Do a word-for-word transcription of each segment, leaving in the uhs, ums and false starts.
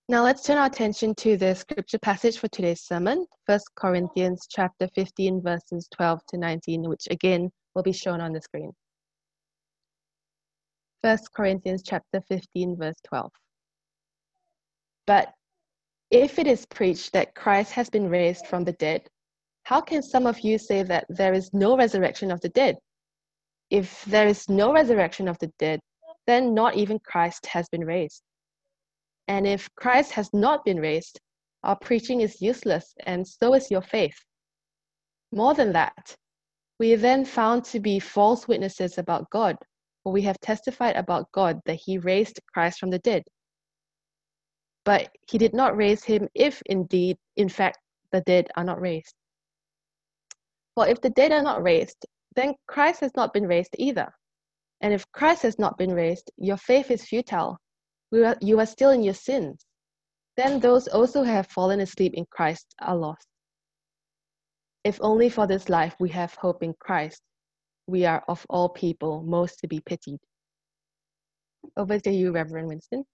Now let's turn our attention to the scripture passage for today's sermon, First Corinthians chapter fifteen, verses twelve to nineteen, which again will be shown on the screen. First Corinthians chapter fifteen, verse twelve. But if it is preached that Christ has been raised from the dead, how can some of you say that there is no resurrection of the dead? If there is no resurrection of the dead, then not even Christ has been raised. And if Christ has not been raised, our preaching is useless, and so is your faith. More than that, we are then found to be false witnesses about God, for we have testified about God that he raised Christ from the dead. But he did not raise him if indeed, in fact, the dead are not raised. For if the dead are not raised, then Christ has not been raised either. And if Christ has not been raised, your faith is futile. We are, you are still in your sins. Then those also who have fallen asleep in Christ are lost. If only for this life we have hope in Christ, we are of all people most to be pitied. Over to you, Reverend Winston.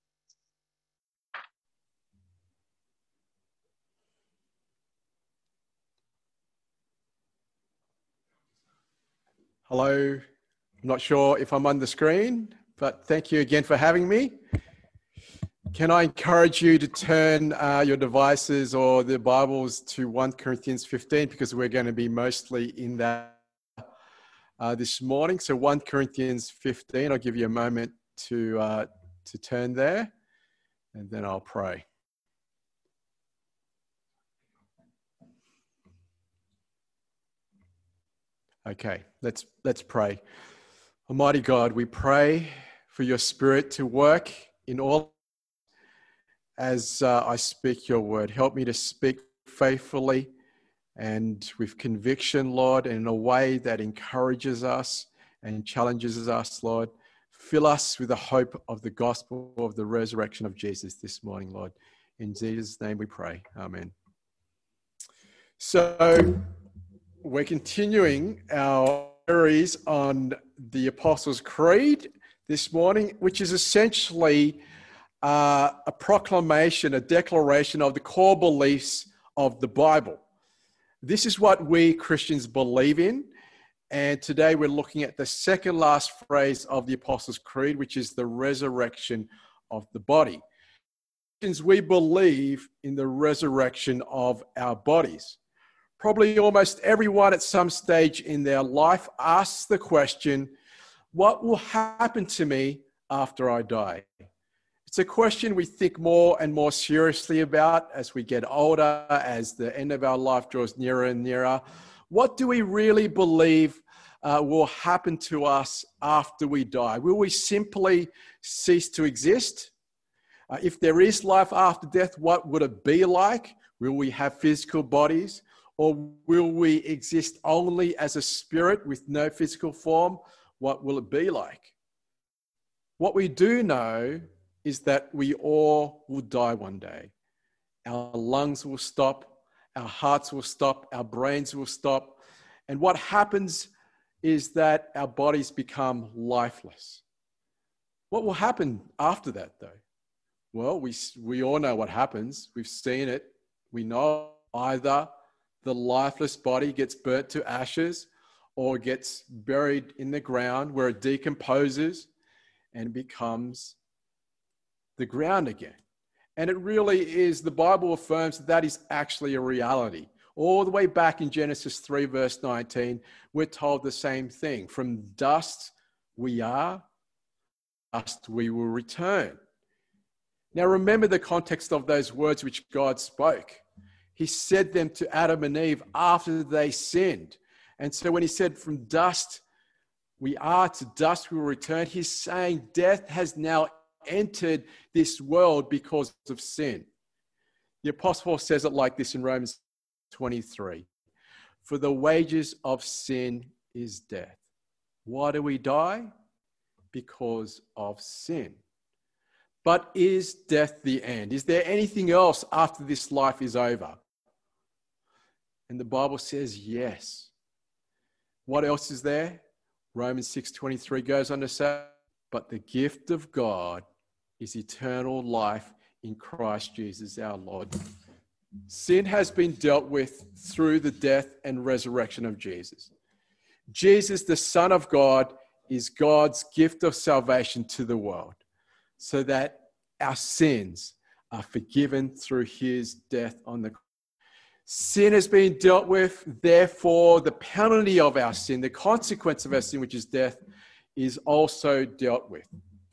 Hello, I'm not sure if I'm on the screen, but thank you again for having me. Can I encourage you to turn uh, your devices or the Bibles to First Corinthians fifteen, because we're going to be mostly in that uh, this morning. So First Corinthians fifteen, I'll give you a moment to, uh, to turn there, and then I'll pray. Okay, let's let's pray. Almighty God, we pray for your Spirit to work in all as uh, I speak your word. Help me to speak faithfully and with conviction, Lord, and in a way that encourages us and challenges us, Lord. Fill us with the hope of the gospel of the resurrection of Jesus this morning, Lord. In Jesus' name we pray. Amen. So, we're continuing our series on the Apostles' Creed this morning, which is essentially uh, a proclamation, a declaration of the core beliefs of the Bible. This is what we Christians believe in, and today we're looking at the second last phrase of the Apostles' Creed, which is the resurrection of the body. Christians, we believe in the resurrection of our bodies. Probably almost everyone at some stage in their life asks the question, what will happen to me after I die? It's a question we think more and more seriously about as we get older, as the end of our life draws nearer and nearer. What do we really believe uh, will happen to us after we die? Will we simply cease to exist? Uh, if there is life after death, what would it be like? Will we have physical bodies? Or will we exist only as a spirit with no physical form? What will it be like? What we do know is that we all will die one day. Our lungs will stop, our hearts will stop, our brains will stop. And what happens is that our bodies become lifeless. What will happen after that, though? Well, we, we all know what happens. We've seen it. We know either the lifeless body gets burnt to ashes or gets buried in the ground where it decomposes and becomes the ground again. And it really is, the Bible affirms that that is actually a reality. All the way back in Genesis three, verse nineteen, we're told the same thing. From dust we are, dust we will return. Now remember the context of those words which God spoke. He said them to Adam and Eve after they sinned. And so when he said, from dust we are, to dust we will return, he's saying death has now entered this world because of sin. The Apostle Paul says it like this in Romans twenty-three. For the wages of sin is death. Why do we die? Because of sin. But is death the end? Is there anything else after this life is over? And the Bible says yes. What else is there? Romans six twenty-three goes on to say, but the gift of God is eternal life in Christ Jesus our Lord. Sin has been dealt with through the death and resurrection of Jesus. Jesus, the Son of God, is God's gift of salvation to the world, so that our sins are forgiven through his death on the cross. Sin has been dealt with, therefore the penalty of our sin, the consequence of our sin, which is death, is also dealt with.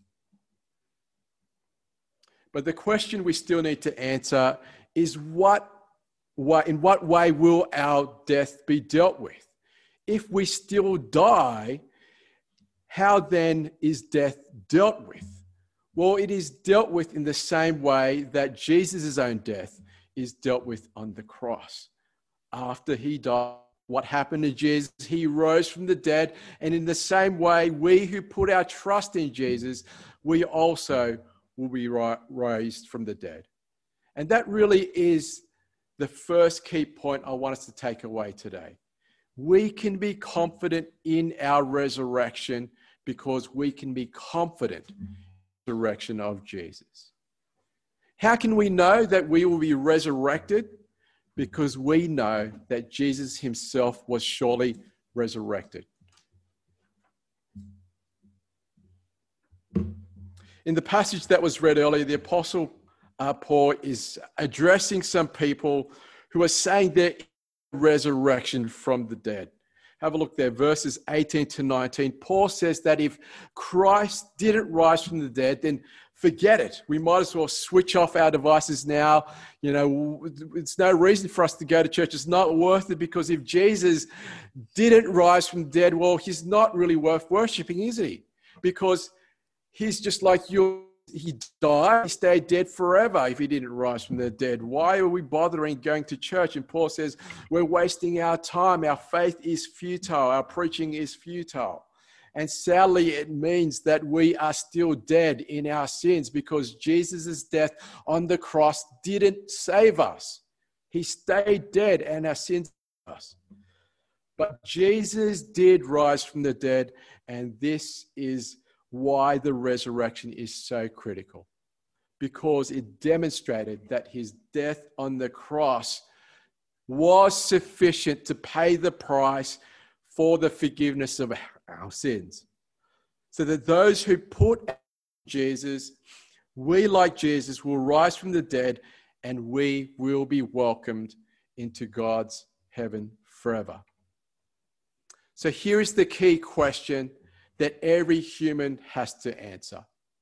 But the question we still need to answer is what, what, in what way will our death be dealt with? If we still die, how then is death dealt with? Well, it is dealt with in the same way that Jesus' own death is dealt with on the cross. After he died, what happened to Jesus? He rose from the dead. And in the same way, we who put our trust in Jesus, we also will be raised from the dead. And that really is the first key point I want us to take away today. We can be confident in our resurrection because we can be confident in the resurrection of Jesus. How can we know that we will be resurrected? Because we know that Jesus himself was surely resurrected. In the passage that was read earlier, the Apostle uh, Paul is addressing some people who are saying their resurrection from the dead. Have a look there, verses eighteen to nineteen. Paul says that if Christ didn't rise from the dead, then forget it. We might as well switch off our devices now. You know, it's no reason for us to go to church. It's not worth it, because if Jesus didn't rise from the dead, well, he's not really worth worshiping, is he? Because he's just like you. He died, he stayed dead forever if he didn't rise from the dead. Why are we bothering going to church? And Paul says, we're wasting our time. Our faith is futile. Our preaching is futile. And sadly, it means that we are still dead in our sins, because Jesus' death on the cross didn't save us. He stayed dead and our sins saved us. But Jesus did rise from the dead, and this is why the resurrection is so critical, because it demonstrated that his death on the cross was sufficient to pay the price for the forgiveness of our sins. So that those who put Jesus, we like Jesus, will rise from the dead, and we will be welcomed into God's heaven forever. So here is the key question that every human has to answer.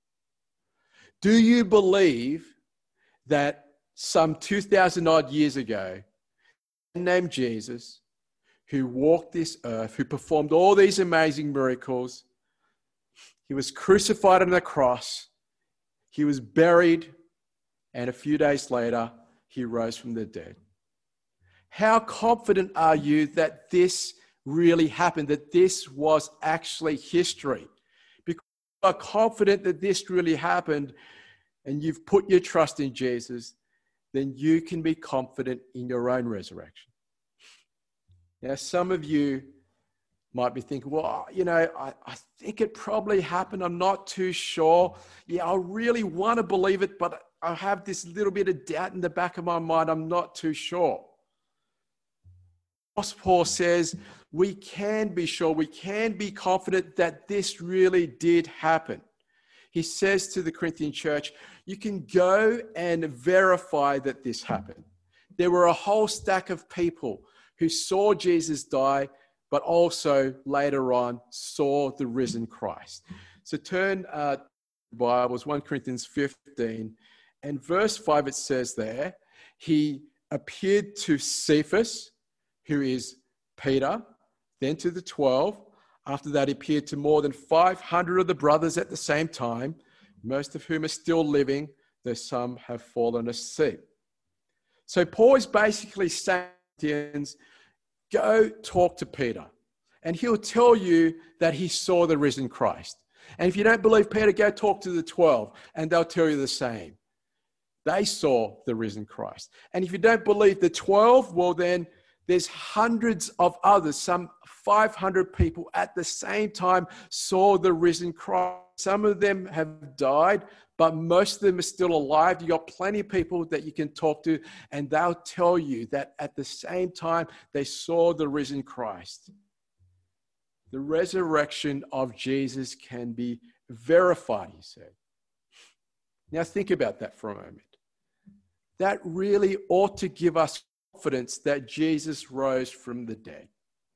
Do you believe that some two thousand odd years ago, a man named Jesus, who walked this earth, who performed all these amazing miracles, he was crucified on the cross, he was buried, and a few days later, he rose from the dead? How confident are you that this really happened, that this was actually history? Because you are confident that this really happened and you've put your trust in Jesus, then you can be confident in your own resurrection. Now, some of you might be thinking, well, you know, I, I think it probably happened. I'm not too sure. Yeah, I really want to believe it, but I have this little bit of doubt in the back of my mind. I'm not too sure. Paul says we can be sure, we can be confident that this really did happen. He says to the Corinthian church, you can go and verify that this happened. There were a whole stack of people who saw Jesus die, but also later on saw the risen Christ. So turn uh, to Bibles, First Corinthians fifteen, and verse five, it says there, he appeared to Cephas, who is Peter, then to the twelve. After that, he appeared to more than five hundred of the brothers at the same time, most of whom are still living, though some have fallen asleep. So Paul is basically saying, go talk to Peter, and he'll tell you that he saw the risen Christ. And if you don't believe Peter, go talk to the twelve, and they'll tell you the same. They saw the risen Christ. And if you don't believe the twelve, well then, there's hundreds of others, some five hundred people at the same time saw the risen Christ. some of them have died, but most of them are still alive. You got plenty of people that you can talk to, and they'll tell you that at the same time they saw the risen Christ. The resurrection of Jesus can be verified, he said. Now think about that for a moment. That really ought to give us confidence that Jesus rose from the dead.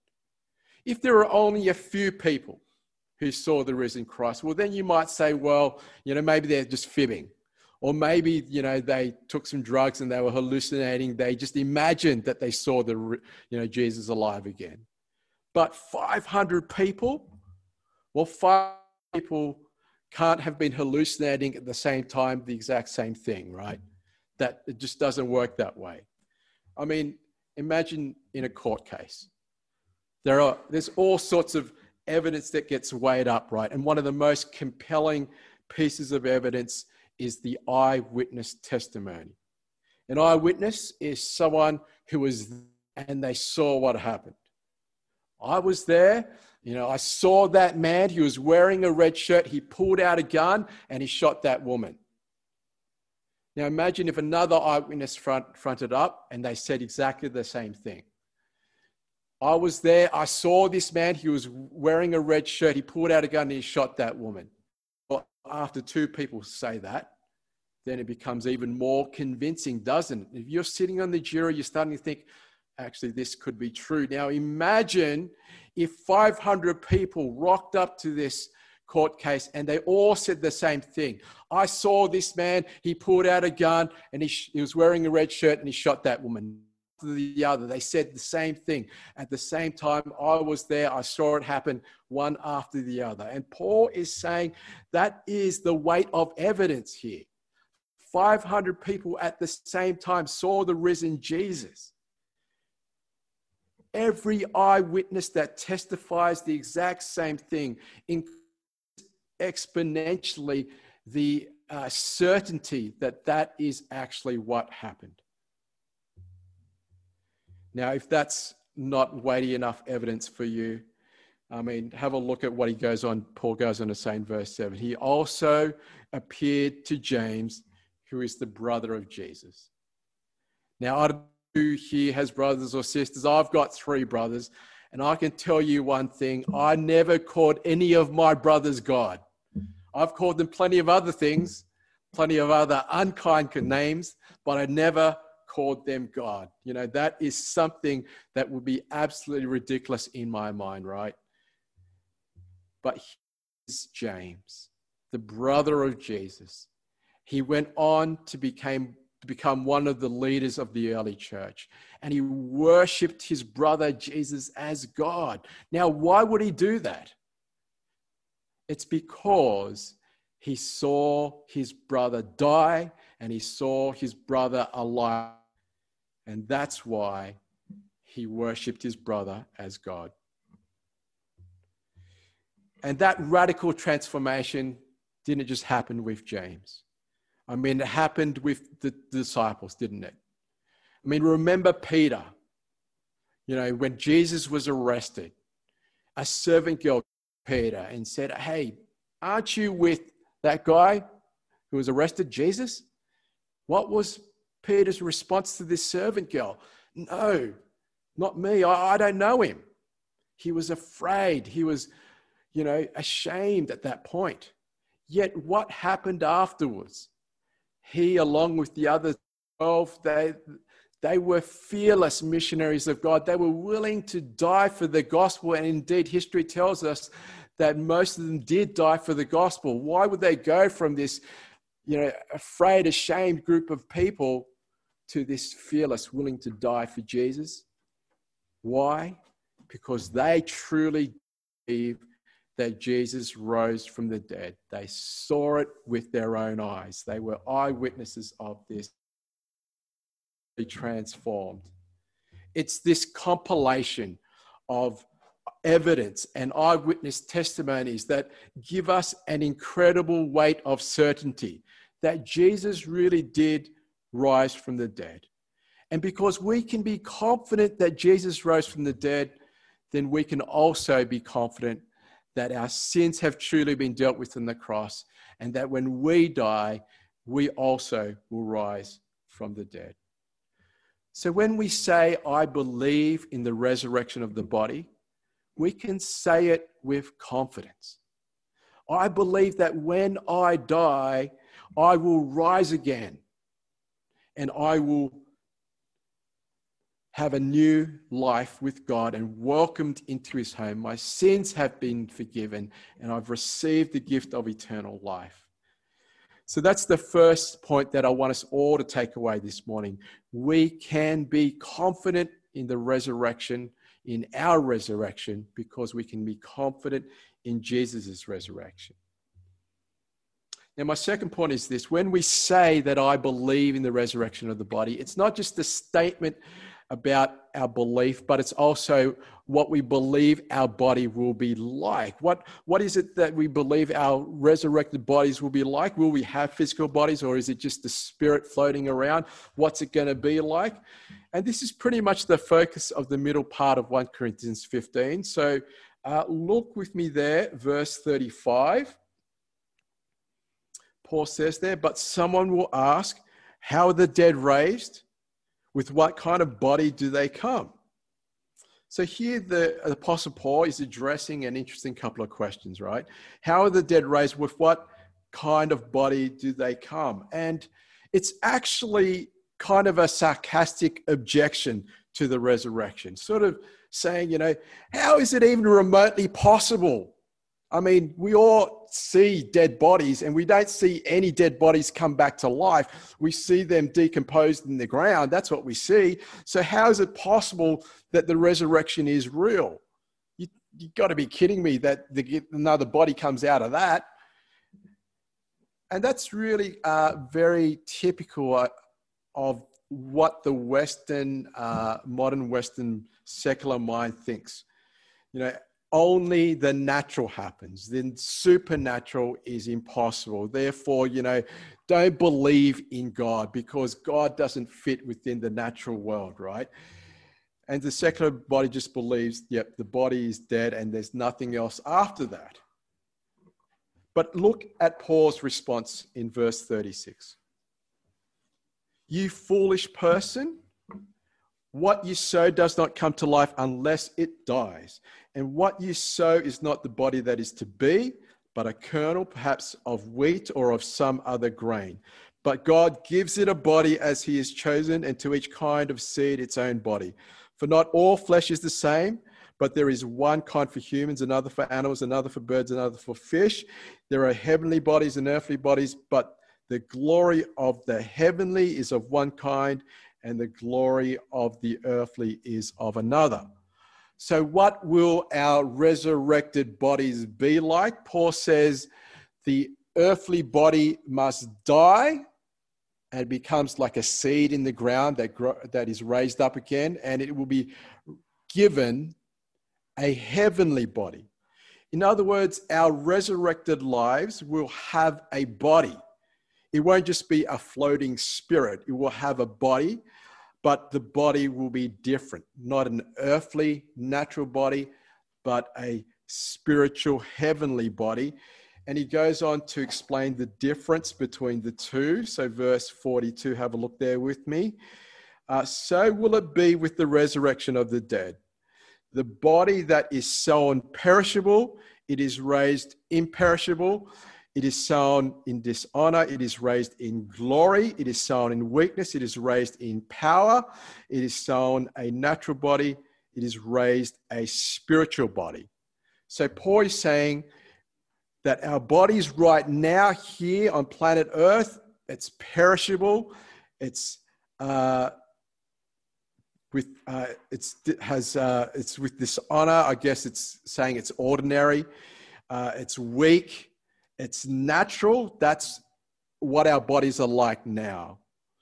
If there are only a few people who saw the risen Christ, well, then you might say, well, you know, maybe they're just fibbing. Or maybe, you know, they took some drugs and they were hallucinating. They just imagined that they saw the, you know, Jesus alive again. But five hundred people, well, five people can't have been hallucinating at the same time, the exact same thing, right? That it just doesn't work that way. I mean, imagine in a court case. There are, there's all sorts of evidence that gets weighed up, right? And one of the most compelling pieces of evidence is the eyewitness testimony. An eyewitness is someone who was there and they saw what happened. I was there, you know, I saw that man, he was wearing a red shirt, he pulled out a gun and he shot that woman. Now imagine if another eyewitness front, fronted up and they said exactly the same thing. I was there, I saw this man, he was wearing a red shirt, he pulled out a gun and he shot that woman. Well, after two people say that, then it becomes even more convincing, doesn't it? If you're sitting on the jury, you're starting to think, actually, this could be true. Now imagine if five hundred people rocked up to this court case and they all said the same thing. I saw this man, he pulled out a gun and he, sh- he was wearing a red shirt and he shot that woman. The other, they said the same thing. At the same time, I was there, I saw it happen one after the other. And Paul is saying that is the weight of evidence here. five hundred people at the same time saw the risen Jesus. Every eyewitness that testifies the exact same thing increases exponentially the uh, certainty that that is actually what happened. Now, if that's not weighty enough evidence for you, I mean, have a look at what he goes on, Paul goes on to say in verse seven. He also appeared to James, who is the brother of Jesus. Now, I don't know who here has brothers or sisters. I've got three brothers, and I can tell you one thing. I never called any of my brothers God. I've called them plenty of other things, plenty of other unkind names, but I never called them God. You know, that is something that would be absolutely ridiculous in my mind, right? But here's James, the brother of Jesus. He went on to become, to become one of the leaders of the early church, and he worshipped his brother Jesus as God. Now, why would he do that? It's because he saw his brother die and he saw his brother alive. And that's why he worshipped his brother as God. And that radical transformation didn't just happen with James. I mean, it happened with the disciples, didn't it? I mean, remember Peter. You know, when Jesus was arrested, a servant girl Peter and said, hey, aren't you with that guy who was arrested, Jesus? What was Peter's response to this servant girl? No, not me. I, I don't know him. He was afraid. He was, you know, ashamed at that point. Yet what happened afterwards? He, along with the other twelve, they, they were fearless missionaries of God. They were willing to die for the gospel. And indeed, history tells us that most of them did die for the gospel. Why would they go from this, you know, afraid, ashamed group of people to this fearless, willing to die for Jesus? Why? Because they truly believe that Jesus rose from the dead. They saw it with their own eyes. They were eyewitnesses of this. They transformed. It's this compilation of evidence and eyewitness testimonies that give us an incredible weight of certainty that Jesus really did rise from the dead. And because we can be confident that Jesus rose from the dead, then we can also be confident that our sins have truly been dealt with on the cross, and that when we die, we also will rise from the dead. So when we say, I believe in the resurrection of the body, we can say it with confidence. I believe that when I die, I will rise again, and I will have a new life with God and welcomed into his home. My sins have been forgiven, and I've received the gift of eternal life. So that's the first point that I want us all to take away this morning. We can be confident in the resurrection, in our resurrection, because we can be confident in Jesus' resurrection. Now, my second point is this. When we say that I believe in the resurrection of the body, it's not just a statement about our belief, but it's also what we believe our body will be like. What, what is it that we believe our resurrected bodies will be like? Will we have physical bodies, or is it just the spirit floating around? What's it going to be like? And this is pretty much the focus of the middle part of First Corinthians fifteen. So uh, look with me there, verse thirty-five. Paul says there, but someone will ask, how are the dead raised? With what kind of body do they come? So here the Apostle Paul is addressing an interesting couple of questions, right? How are the dead raised? With what kind of body do they come? And it's actually kind of a sarcastic objection to the resurrection, sort of saying, you know, how is it even remotely possible? I mean, we all see dead bodies, and we don't see any dead bodies come back to life. We see them decomposed in the ground. That's what we see. So how is it possible that the resurrection is real? You, you've got to be kidding me that the, another body comes out of that. And that's really uh, very typical uh, of what the Western, uh, modern Western secular mind thinks. You know, only the natural happens. Then supernatural is impossible. Therefore, you know, don't believe in God because God doesn't fit within the natural world, right? And the secular body just believes, yep, the body is dead and there's nothing else after that. But look at Paul's response in verse thirty-six. You foolish person, what you sow does not come to life unless it dies. And what you sow is not the body that is to be, but a kernel perhaps of wheat or of some other grain. But God gives it a body as he has chosen, and to each kind of seed its own body. For not all flesh is the same, but there is one kind for humans, another for animals, another for birds, another for fish. There are heavenly bodies and earthly bodies, but the glory of the heavenly is of one kind, and the glory of the earthly is of another. So what will our resurrected bodies be like? Paul says the earthly body must die and becomes like a seed in the ground that, grow, that is raised up again, and it will be given a heavenly body. In other words, our resurrected lives will have a body. It won't just be a floating spirit. It will have a body, but the body will be different. Not an earthly, natural body, but a spiritual, heavenly body. And he goes on to explain the difference between the two. So verse forty-two, have a look there with me. Uh, so will it be with the resurrection of the dead. The body that is sown perishable, it is raised imperishable. It is sown in dishonor. It is raised in glory. It is sown in weakness. It is raised in power. It is sown a natural body. It is raised a spiritual body. So Paul is saying that our bodies right now here on planet Earth, it's perishable. It's uh, with uh, it's has uh, it's with dishonor. I guess it's saying it's ordinary. Uh, it's weak. It's natural. That's what our bodies are like now.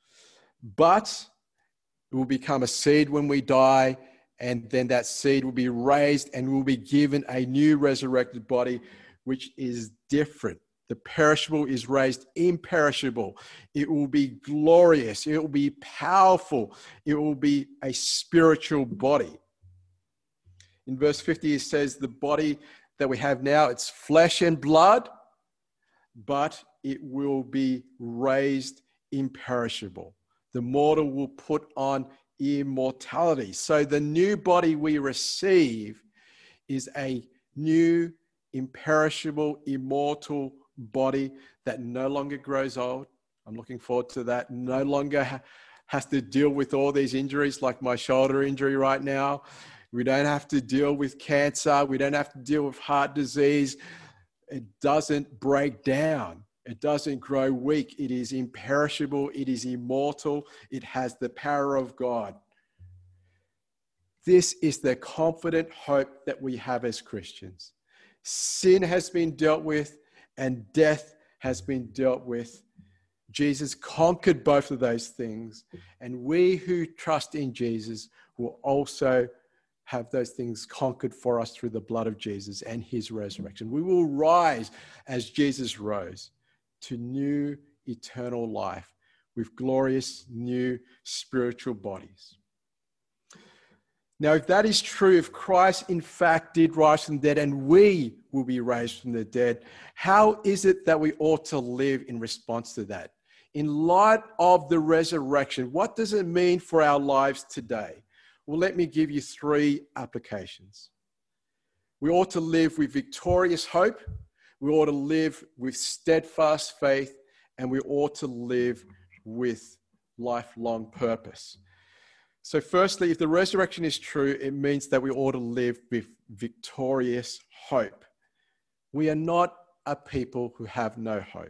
But it will become a seed when we die, and then that seed will be raised and we'll be given a new resurrected body, which is different. The perishable is raised imperishable. It will be glorious. It will be powerful. It will be a spiritual body. In verse fifty, it says the body that we have now, it's flesh and blood, but it will be raised imperishable. The mortal will put on immortality. So the new body we receive is a new, imperishable, immortal body that no longer grows old. I'm looking forward to that. No longer ha- has to deal with all these injuries like my shoulder injury right now. We don't have to deal with cancer. We don't have to deal with heart disease. It doesn't break down. It doesn't grow weak. It is imperishable. It is immortal. It has the power of God. This is the confident hope that we have as Christians. Sin has been dealt with and death has been dealt with. Jesus conquered both of those things. And we who trust in Jesus will also have those things conquered for us through the blood of Jesus and his resurrection. We will rise as Jesus rose to new eternal life with glorious new spiritual bodies. Now, if that is true, if Christ in fact did rise from the dead and we will be raised from the dead, how is it that we ought to live in response to that? In light of the resurrection, what does it mean for our lives today? Well, let me give you three applications. We ought to live with victorious hope. We ought to live with steadfast faith, and we ought to live with lifelong purpose. So firstly, if the resurrection is true, it means that we ought to live with victorious hope. We are not a people who have no hope.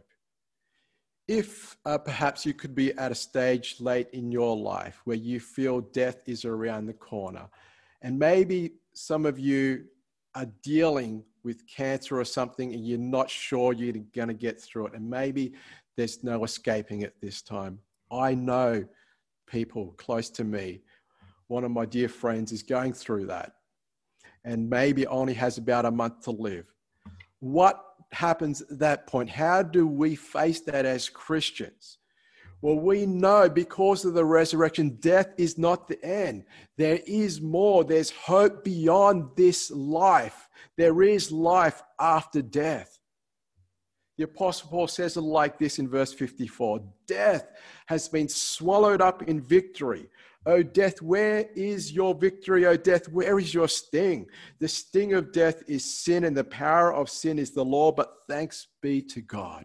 If uh, perhaps you could be at a stage late in your life where you feel death is around the corner, and maybe some of you are dealing with cancer or something and you're not sure you're going to get through it, and maybe there's no escaping it this time. I know people close to me. One of my dear friends is going through that and maybe only has about a month to live. What happens at that point? How do we face that as Christians? Well, we know because of the resurrection, death is not the end. There is more. There's hope beyond this life. There is life after death. The Apostle Paul says it like this in verse fifty-four. Death has been swallowed up in victory. O death, where is your victory? O death, where is your sting? The sting of death is sin, and the power of sin is the law. But thanks be to God,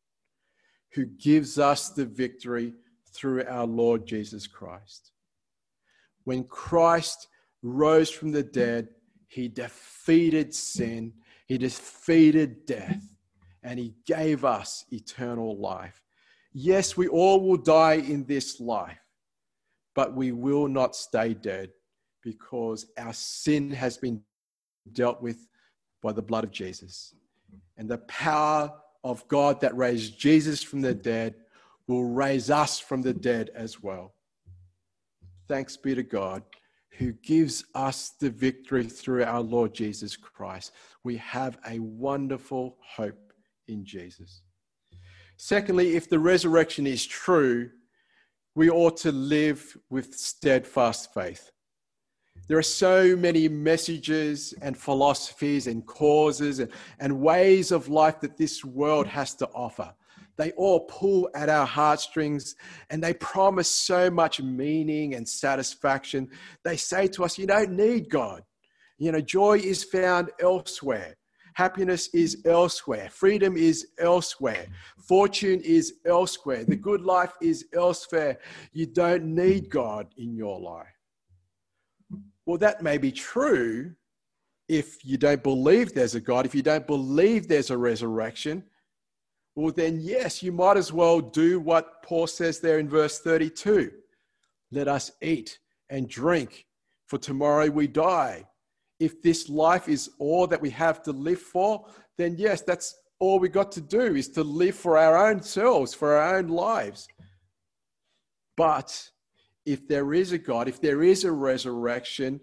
who gives us the victory through our Lord Jesus Christ. When Christ rose from the dead, he defeated sin, he defeated death, and he gave us eternal life. Yes, we all will die in this life, but we will not stay dead because our sin has been dealt with by the blood of Jesus. And the power of God that raised Jesus from the dead will raise us from the dead as well. Thanks be to God, who gives us the victory through our Lord Jesus Christ. We have a wonderful hope in Jesus. Secondly, if the resurrection is true, we ought to live with steadfast faith. There are so many messages and philosophies and causes and, and ways of life that this world has to offer. They all pull at our heartstrings and they promise so much meaning and satisfaction. They say to us, you don't need God. You know, joy is found elsewhere. Happiness is elsewhere. Freedom is elsewhere. Fortune is elsewhere. The good life is elsewhere. You don't need God in your life. Well, that may be true if you don't believe there's a God, if you don't believe there's a resurrection. Well, then, yes, you might as well do what Paul says there in verse thirty-two. Let us eat and drink, for tomorrow we die. If this life is all that we have to live for, then yes, that's all we got to do is to live for our own selves, for our own lives. But if there is a God, if there is a resurrection,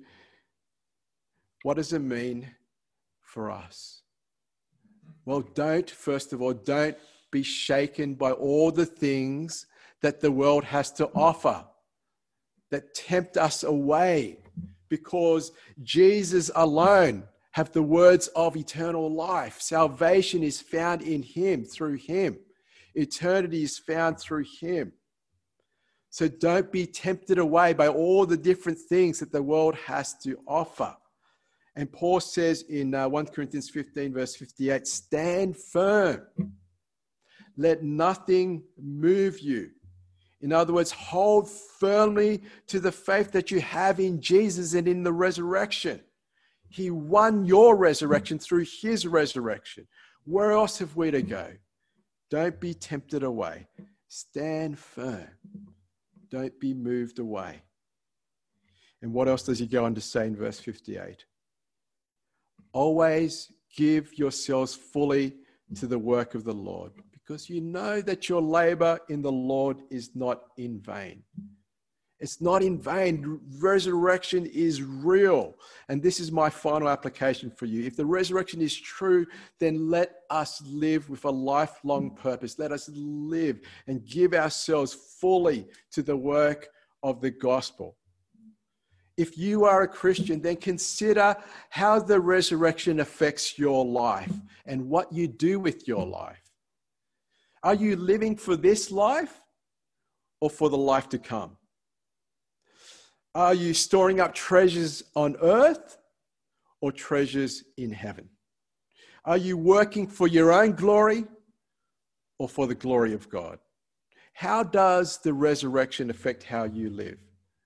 what does it mean for us? Well, don't, first of all, don't be shaken by all the things that the world has to offer that tempt us away, because Jesus alone have the words of eternal life. Salvation is found in him, through him. Eternity is found through him. So don't be tempted away by all the different things that the world has to offer. And Paul says in uh, First Corinthians fifteen, verse fifty-eight, stand firm. Let nothing move you. In other words, hold firmly to the faith that you have in Jesus and in the resurrection. He won your resurrection through his resurrection. Where else have we to go? Don't be tempted away. Stand firm. Don't be moved away. And what else does he go on to say in verse fifty-eight? Always give yourselves fully to the work of the Lord, because you know that your labor in the Lord is not in vain. It's not in vain. Resurrection is real. And this is my final application for you. If the resurrection is true, then let us live with a lifelong purpose. Let us live and give ourselves fully to the work of the gospel. If you are a Christian, then consider how the resurrection affects your life and what you do with your life. Are you living for this life or for the life to come? Are you storing up treasures on earth or treasures in heaven? Are you working for your own glory or for the glory of God? How does the resurrection affect how you live?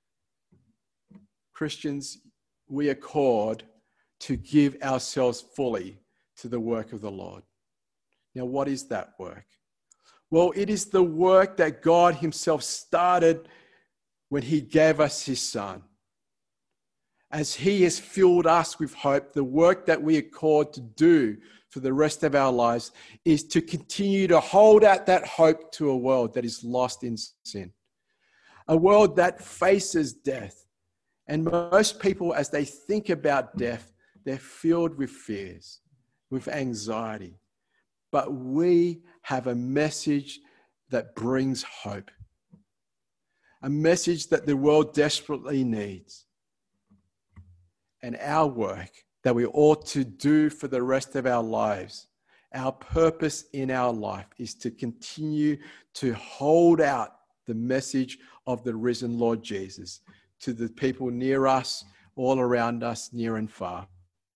Christians, we are called to give ourselves fully to the work of the Lord. Now, what is that work? Well, it is the work that God himself started when he gave us his son. As he has filled us with hope, the work that we are called to do for the rest of our lives is to continue to hold out that hope to a world that is lost in sin. A world that faces death. And most people, as they think about death, they're filled with fears, with anxiety. But we have a message that brings hope. A message that the world desperately needs. And our work that we ought to do for the rest of our lives, our purpose in our life is to continue to hold out the message of the risen Lord Jesus to the people near us, all around us, near and far.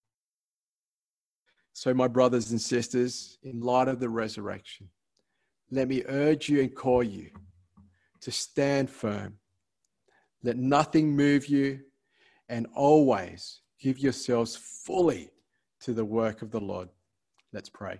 So, my brothers and sisters, in light of the resurrection, let me urge you and call you to stand firm. Let nothing move you, and always give yourselves fully to the work of the Lord. Let's pray.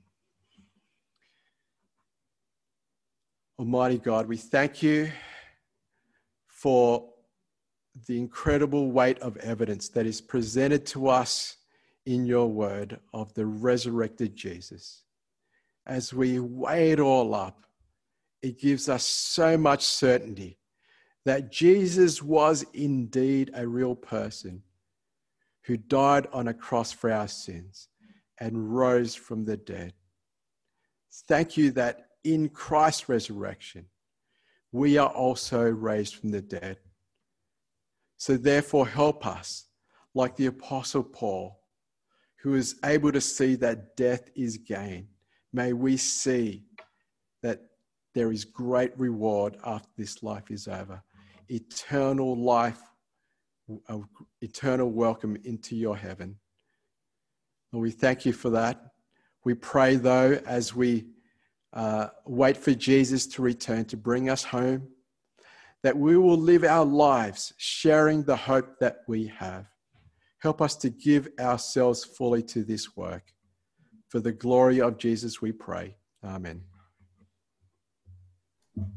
Almighty God, we thank you for the incredible weight of evidence that is presented to us in your word of the resurrected Jesus. As we weigh it all up, it gives us so much certainty that Jesus was indeed a real person who died on a cross for our sins and rose from the dead. Thank you that in Christ's resurrection, we are also raised from the dead. So therefore, help us, like the Apostle Paul, who is able to see that death is gain. May we see that there is great reward after this life is over. Eternal life, eternal welcome into your heaven. Lord, we thank you for that. We pray, though, as we uh, wait for Jesus to return to bring us home, that we will live our lives sharing the hope that we have. Help us to give ourselves fully to this work. For the glory of Jesus, we pray. Amen.